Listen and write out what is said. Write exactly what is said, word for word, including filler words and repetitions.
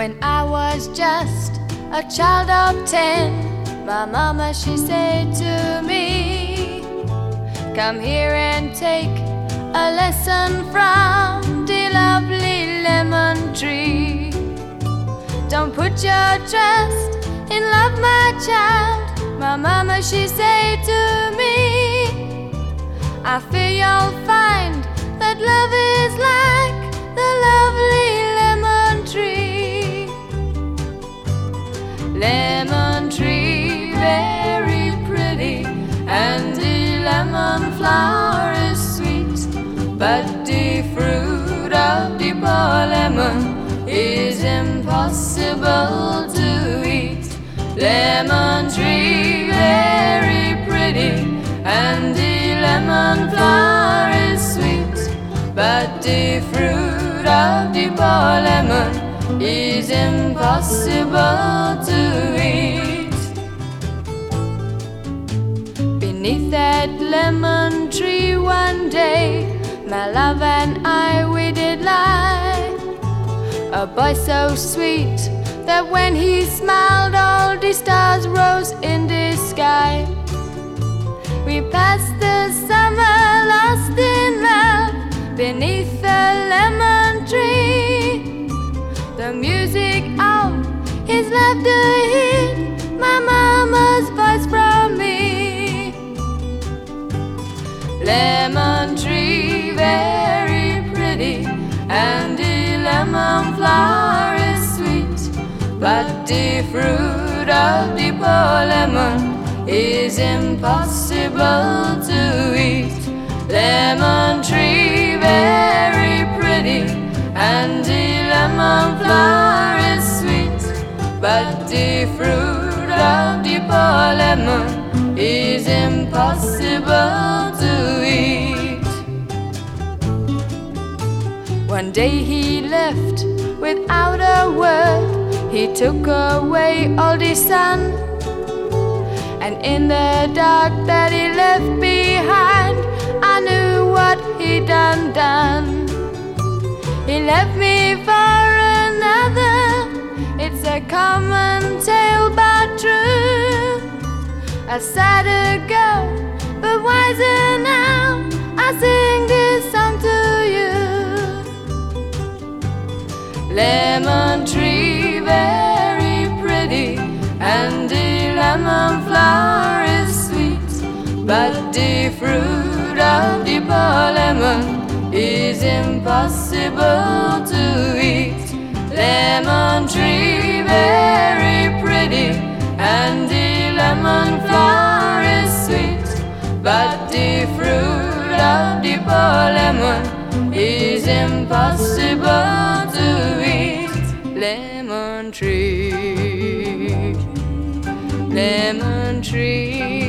When I was just a child of ten, my mama, she said to me, come here and take a lesson from the lovely lemon tree. Don't put your trust in love, my child, my mama, she said to me. I fear you'll find that love is like the lovely lemon tree. Lemon tree, very pretty, and the lemon flower is sweet, but the fruit of the poor lemon is impossible to eat. Lemon tree, very pretty, and the lemon flower is sweet, but the fruit of the poor lemon is impossible to eat. Beneath that lemon tree one day, my love and I, we did lie. A boy so sweet that when he smiled all the stars rose in the sky. We passed the summer lost in love beneath the lemon tree. The music of his laughter hid my mama's voice from me. Lemon tree, very pretty, and the lemon flower is sweet, but the fruit of the poor lemon is impossible to eat. Lemon tree, very pretty, and the lemon flower is sweet, but the fruit of the poor lemon is impossible to eat. One day he left without a word. He took away all the sun, and in the dark that he left behind, I knew what he'd done done. He left me for another. It's a common tale but true. A sadder girl, but wiser now, I sing this song to you. Lemon tree, very pretty, and the lemon flower is sweet, but the fruit of the poor lemon is impossible to eat. Lemon tree, very pretty, and the lemon flower is sweet, but the fruit of the poor lemon is impossible to eat. Lemon tree, lemon tree.